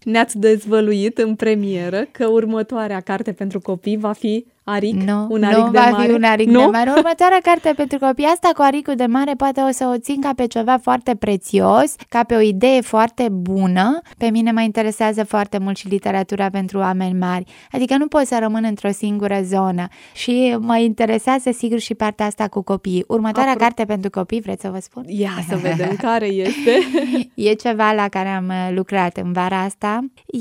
Ne-ați dezvăluit în premieră că următoarea carte pentru copii va fi aric, un aric nu de va mare. fi un aric de mare. Următoarea carte pentru copii, asta cu aricul de mare, poate o să o țin ca pe ceva foarte prețios, ca pe o idee foarte bună. Pe mine mă interesează foarte mult și literatura pentru oameni mari. Adică nu pot să rămân într-o singură zonă și mă interesează sigur și partea asta cu copiii. Următoarea carte pentru copii, vreți să vă spun? Ia să vedem care este. E ceva la care am lucrat în vara asta.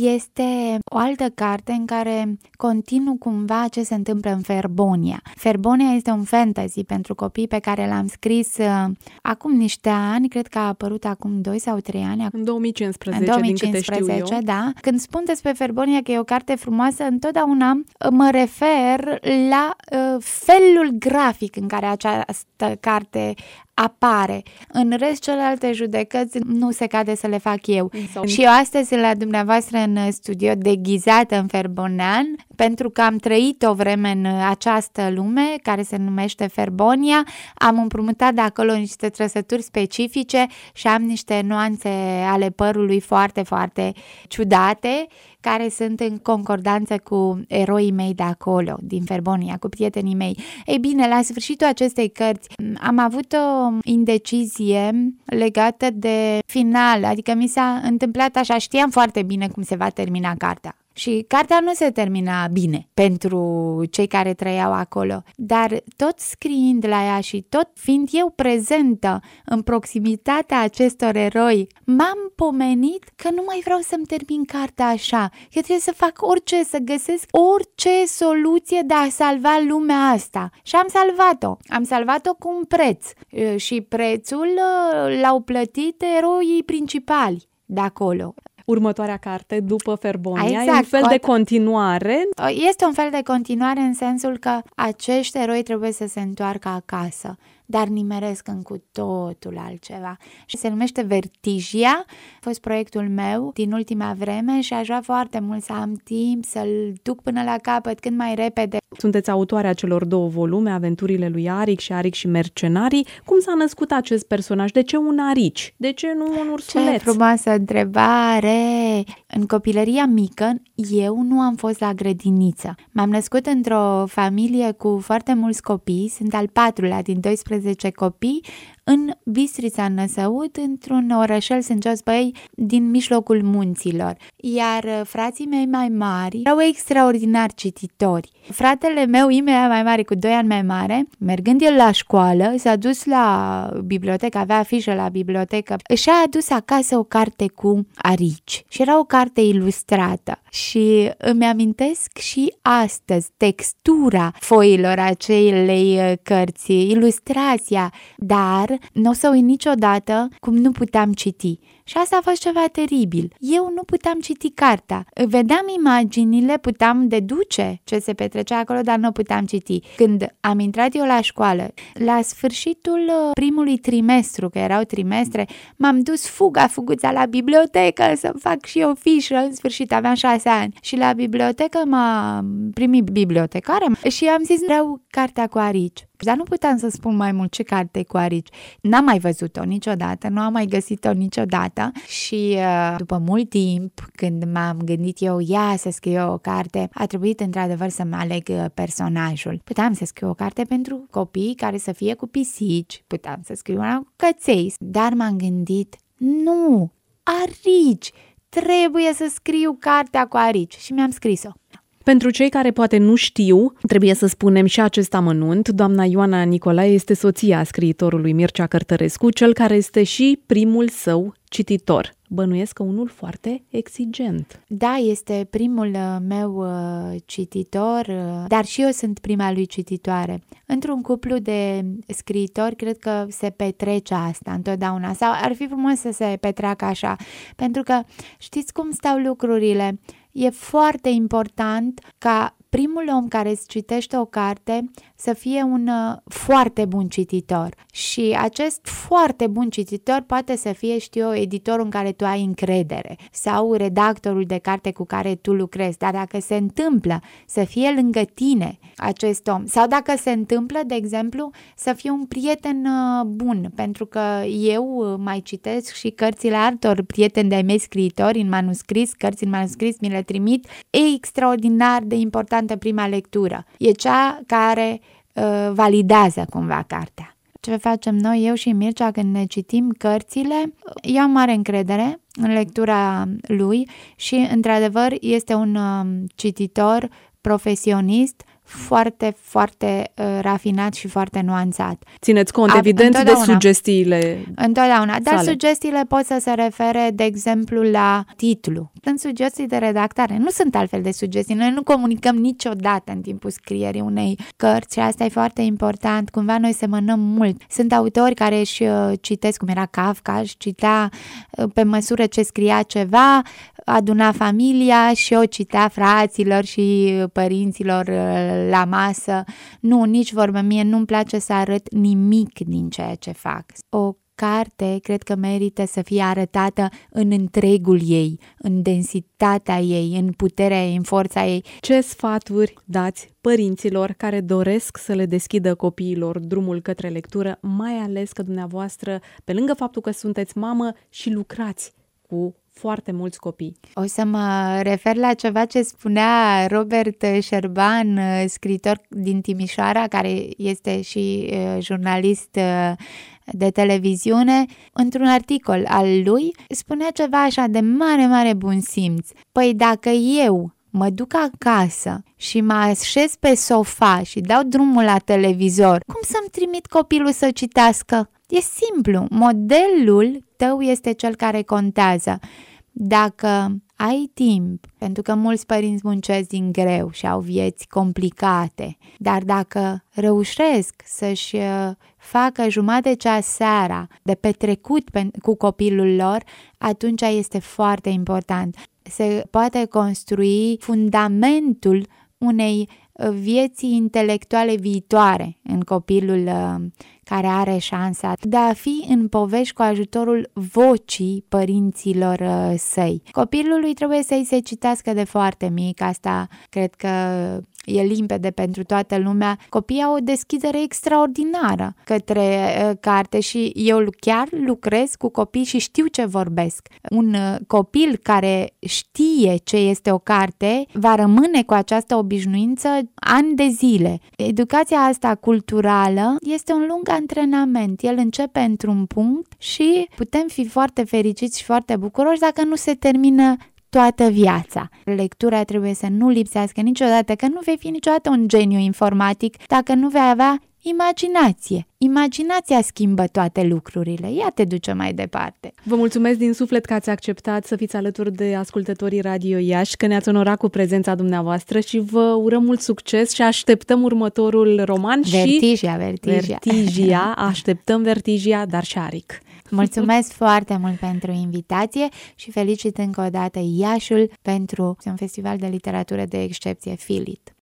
Este o altă carte în care continuu cumva ce se întâmplă în Ferbonia. Ferbonia este un fantasy pentru copii pe care l-am scris acum niște ani, cred că a apărut acum 2 sau 3 ani. În 2015, din câte știu eu. Da. Când spun despre Ferbonia că e o carte frumoasă, întotdeauna mă refer la felul grafic în care această carte apare. În rest, celelalte judecăți nu se cade să le fac eu. Și eu astăzi sunt la dumneavoastră în studio deghizată în ferbonean, pentru că am trăit o vreme în această lume care se numește Ferbonia, am împrumutat de acolo niște trăsături specifice și am niște nuanțe ale părului foarte, foarte ciudate, care sunt în concordanță cu eroii mei de acolo, din Ferbonia, cu prietenii mei. Ei bine, la sfârșitul acestei cărți am avut o indecizie legată de final, adică mi s-a întâmplat așa, știam foarte bine cum se va termina cartea. Și cartea nu se termina bine pentru cei care trăiau acolo, dar tot scriind la ea și tot fiind eu prezentă în proximitatea acestor eroi, m-am pomenit că nu mai vreau să-mi termin cartea așa, că trebuie să fac orice, să găsesc orice soluție de a salva lumea asta. Și am salvat-o. Am salvat-o cu un preț și prețul l-au plătit eroii principali de acolo. Următoarea carte, după Ferbonia, e un fel de continuare. Este un fel de continuare în sensul că acești eroi trebuie să se întoarcă acasă, dar nimeresc în cu totul altceva. Și se numește Vertigia, a fost proiectul meu din ultima vreme și aș vrea foarte mult să am timp să-l duc până la capăt cât mai repede. Sunteți autoarea celor 2 volume, Aventurile lui Aric și Aric și Mercenarii. Cum s-a născut acest personaj? De ce un arici? De ce nu un ursuleț? Ce frumoasă întrebare! În copilăria mică, eu nu am fost la grădiniță. M-am născut într-o familie cu foarte mulți copii, sunt al 4-lea din 12 copii, în Bistrița Năsăud, într-un orășel Sângeos Băi din mijlocul munților. Iar frații mei mai mari erau extraordinar cititori. Fratele meu, imediat mai mare, cu 2 ani mai mare, mergând el la școală, s-a dus la bibliotecă, avea afișă la bibliotecă și a adus acasă o carte cu arici. Și era o carte ilustrată. Și îmi amintesc și astăzi textura foilor acelei cărți, ilustrația, dar nu o să uit niciodată cum nu puteam citi. Și asta a fost ceva teribil. Eu nu puteam citi cartea. Vedeam imaginile, puteam deduce ce se petrecea acolo, dar nu puteam citi. Când am intrat eu la școală, la sfârșitul primului trimestru, că erau trimestre, m-am dus fuguța la bibliotecă să-mi fac și eu fișă. În sfârșit, aveam 6 ani. Și la bibliotecă m-a primit bibliotecară și am zis, vreau cartea cu arici. Dar nu puteam să spun mai mult ce carte cu arici. N-am mai văzut-o niciodată, nu am mai găsit-o niciodată și după mult timp, când m-am gândit eu, să scriu o carte, a trebuit într-adevăr să-mi aleg personajul. Puteam să scriu o carte pentru copii care să fie cu pisici, puteam să scriu una cu căței, dar m-am gândit, nu, arici, trebuie să scriu cartea cu arici și mi-am scris-o. Pentru cei care poate nu știu, trebuie să spunem și acest amănunt. Doamna Ioana Nicolae este soția scriitorului Mircea Cărtărescu, cel care este și primul său cititor. Bănuiesc că unul foarte exigent. Da, este primul meu cititor, dar și eu sunt prima lui cititoare. Într-un cuplu de scriitori, cred că se petrece asta întotdeauna, sau ar fi frumos să se petreacă așa, pentru că știți cum stau lucrurile? E foarte important ca primul om care îți citește o carte să fie un foarte bun cititor. Și acest foarte bun cititor poate să fie, editorul în care tu ai încredere sau redactorul de carte cu care tu lucrezi. Dar dacă se întâmplă să fie lângă tine acest om, sau dacă se întâmplă, de exemplu, să fie un prieten bun, pentru că eu mai citesc și cărțile altor prieteni de-ai mei scriitori în manuscris, cărți în manuscris, mi le trimit, e extraordinar de importantă prima lectură. E cea care validează cumva cartea. Ce facem noi, eu și Mircea, când ne citim cărțile, eu am mare încredere în lectura lui și, într-adevăr, este un cititor profesionist foarte, foarte rafinat și foarte nuanțat. Țineți cont, evident, de sugestiile întotdeauna, dar sale. Sugestiile pot să se refere, de exemplu, la titlu. Sunt sugestii de redactare, nu sunt altfel de sugestii. Noi nu comunicăm niciodată în timpul scrierii unei cărți și asta e foarte important. Cumva noi semănăm mult. Sunt autori care își citesc, cum era Kafka, își citea pe măsură ce scria ceva, aduna familia și o citea fraților și părinților la masă. Nu, nici vorbă, mie nu-mi place să arăt nimic din ceea ce fac. O carte cred că merită să fie arătată în întregul ei, în densitatea ei, în puterea ei, în forța ei. Ce sfaturi dați părinților care doresc să le deschidă copiilor drumul către lectură, mai ales că dumneavoastră, pe lângă faptul că sunteți mamă, și lucrați cu foarte mulți copii? O să mă refer la ceva ce spunea Robert Șerban, scriitor din Timișoara, care este și jurnalist de televiziune. Într-un articol al lui spunea ceva așa de mare, mare bun simț. Păi dacă eu mă duc acasă și mă așez pe sofa și dau drumul la televizor, cum să-mi trimit copilul să citească? E simplu, modelul tău este cel care contează. Dacă ai timp, pentru că mulți părinți muncesc din greu și au vieți complicate, dar dacă reușesc să-și facă jumătate de ceas seara de petrecut cu copilul lor, atunci este foarte important. Se poate construi fundamentul unei vieții intelectuale viitoare în copilul care are șansa de a fi în povești cu ajutorul vocii părinților săi. Copilului trebuie să-i se citească de foarte mic, asta cred că e limpede pentru toată lumea. Copiii au o deschidere extraordinară către carte și eu chiar lucrez cu copii și știu ce vorbesc. Un copil care știe ce este o carte va rămâne cu această obișnuință ani de zile. Educația asta culturală este un lung antrenament. El începe într-un punct și putem fi foarte fericiți și foarte bucuroși dacă nu se termină toată viața. Lectura trebuie să nu lipsească niciodată, că nu vei fi niciodată un geniu informatic dacă nu vei avea imaginație. Imaginația schimbă toate lucrurile. Ea te duce mai departe. Vă mulțumesc din suflet că ați acceptat să fiți alături de ascultătorii Radio Iași, că ne-ați onorat cu prezența dumneavoastră și vă urăm mult succes și așteptăm următorul roman. Vertigia. Așteptăm Vertigia, dar și Aric. Mulțumesc foarte mult pentru invitație și felicit încă o dată Iașul pentru un festival de literatură de excepție, Filit.